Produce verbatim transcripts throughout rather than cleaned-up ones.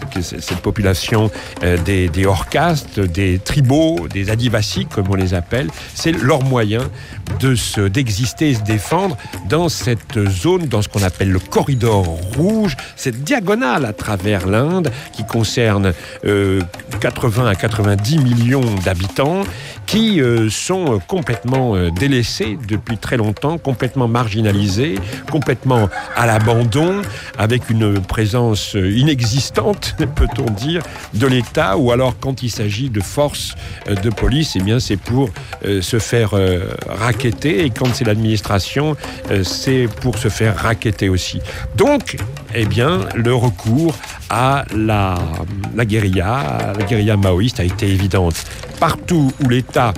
cette population euh, des, des hors-castes, des tribaux, des adivasi, comme on les appelle, c'est leur moyen de se, d'exister et se défendre dans cette zone, dans ce qu'on appelle le corridor rouge, cette diagonale à travers l'Inde qui concerne euh, quatre-vingts à quatre-vingt-dix millions d'habitants qui euh, sont complètement euh, délaissés depuis très longtemps, complètement marginalisés, complètement à l'abandon, avec une présence inexistante, peut-on dire, de l'État, ou alors quand il s'agit de forces euh, de police, eh bien c'est pour euh, se faire euh, racketter, et quand c'est l'administration, euh, c'est pour se faire racketter aussi. Donc, eh bien, le recours à la, la guérilla, la guérilla maoïste a été évidente. Partout où l'État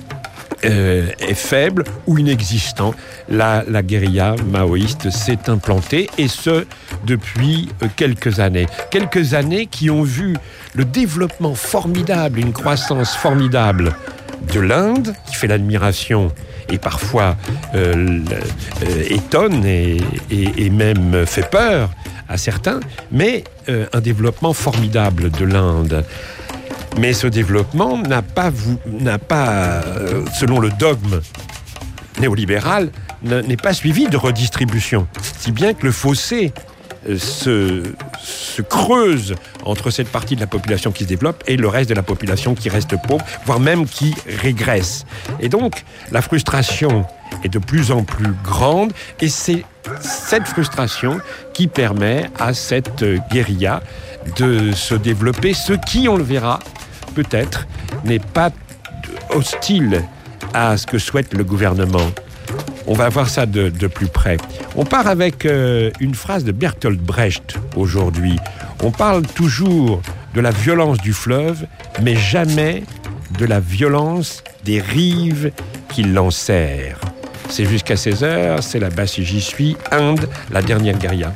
euh, est faible ou inexistant, la, la guérilla maoïste s'est implantée, et ce, depuis quelques années. Quelques années qui ont vu le développement formidable, une croissance formidable de l'Inde, qui fait l'admiration et parfois euh, euh, étonne et, et, et même fait peur à certains, mais euh, un développement formidable de l'Inde. Mais ce développement n'a pas, n'a pas euh, selon le dogme néolibéral, n'est pas suivi de redistribution. Si bien que le fossé euh, se, se creuse entre cette partie de la population qui se développe et le reste de la population qui reste pauvre, voire même qui régresse. Et donc, la frustration est de plus en plus grande, et c'est cette frustration qui permet à cette guérilla de se développer, ce qui, on le verra, peut-être, n'est pas hostile à ce que souhaite le gouvernement. On va voir ça de, de plus près. On part avec euh, une phrase de Bertolt Brecht aujourd'hui. On parle toujours de la violence du fleuve, mais jamais de la violence des rives qui l'enserrent. C'est jusqu'à seize heures, c'est la basse J'y suis, Inde, la dernière guérilla.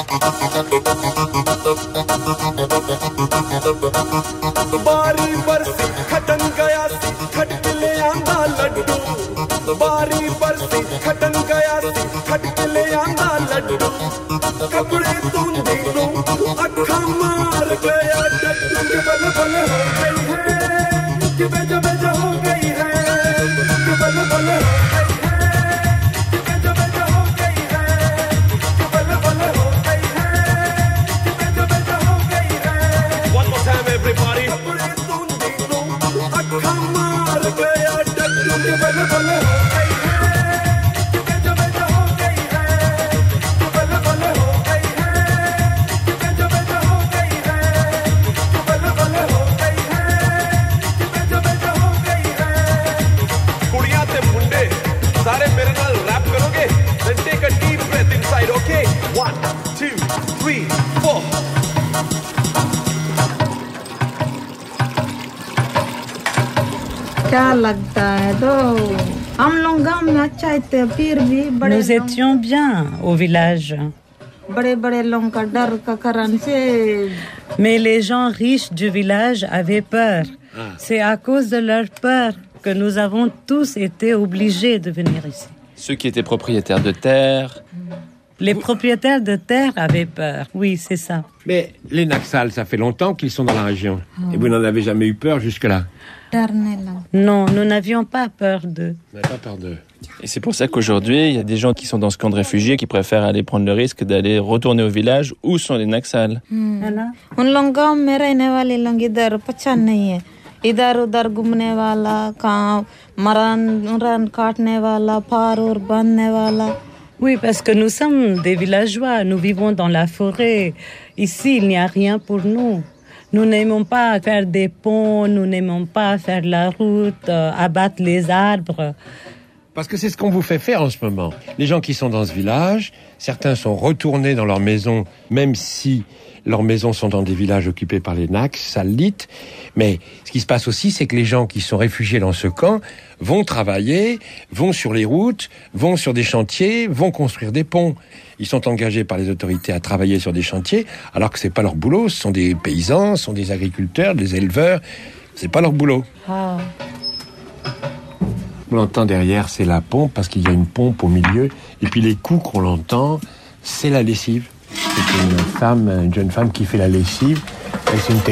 बारी बरसी खटन गया सी खटक ले आंदा लड्डू बारी बरसी खटन गया सी खटक ले आंदा लड्डू कपड़े तूंदी तू अखा मार गया डड्डू के बल बल हो गई है कि बेज बेज हो गई है कि बल बल हो गई है कि बेज बेज हो गई है कि बल बल हो गई है कि बेज बेज हो गई है one more time everybody कपड़े तूंदी तू अखा मार गया डड्डू के बल बल हो गई है कि बेज बेज हो गई है कि बल बल हो गई है कि बेज बेज हो गई है कि बल बल हो गई है कि बेज बेज हो गई है कुड़ियां ते मुंडे सारे मेरे नाल रैप करोगे then take a deep breath inside okay one two three four क्या लगता है तो हम लोग गांव में अच्छा थे फिर भी बड़े Nous étions bien au village. बड़े बड़े लोगों का डर का कारण से Mais les gens riches du village avaient peur. C'est à cause de leur peur que nous avons tous été obligés de venir ici. Ceux qui étaient propriétaires de terre. Les propriétaires de terre avaient peur. Oui, c'est ça. Mais les Naxals, ça fait longtemps qu'ils sont dans la région. Oh. Et vous n'en avez jamais eu peur jusque-là? Non, nous n'avions pas peur d'eux. Vous n'avez pas peur d'eux. Et c'est pour ça qu'aujourd'hui, il y a des gens qui sont dans ce camp de réfugiés qui préfèrent aller prendre le risque d'aller retourner au village où sont les Naxals. उन लोग गांव में रहने वाले लोग इधर पहचान नहीं है इधर उधर घूमने वाला काम मरान मरान काटने वाला फार और बांधने वाला. Oui, parce que nous sommes des villageois, nous vivons dans la forêt. Ici, il n'y a rien pour nous. Nous n'aimons pas faire des ponts, nous n'aimons pas faire la route, euh, abattre les arbres. Parce que c'est ce qu'on vous fait faire en ce moment. Les gens qui sont dans ce village, certains sont retournés dans leur maison, même si leurs maisons sont dans des villages occupés par les Naxalites. Mais ce qui se passe aussi, c'est que les gens qui sont réfugiés dans ce camp vont travailler, vont sur les routes, vont sur des chantiers, vont construire des ponts. Ils sont engagés par les autorités à travailler sur des chantiers, alors que c'est pas leur boulot. Ce sont des paysans, ce sont des agriculteurs, des éleveurs. C'est pas leur boulot. Ah. On l'entend derrière, c'est la pompe, parce qu'il y a une pompe au milieu. Et puis les coups qu'on l'entend, c'est la lessive. C'est une femme, une jeune femme qui fait la lessive. Es une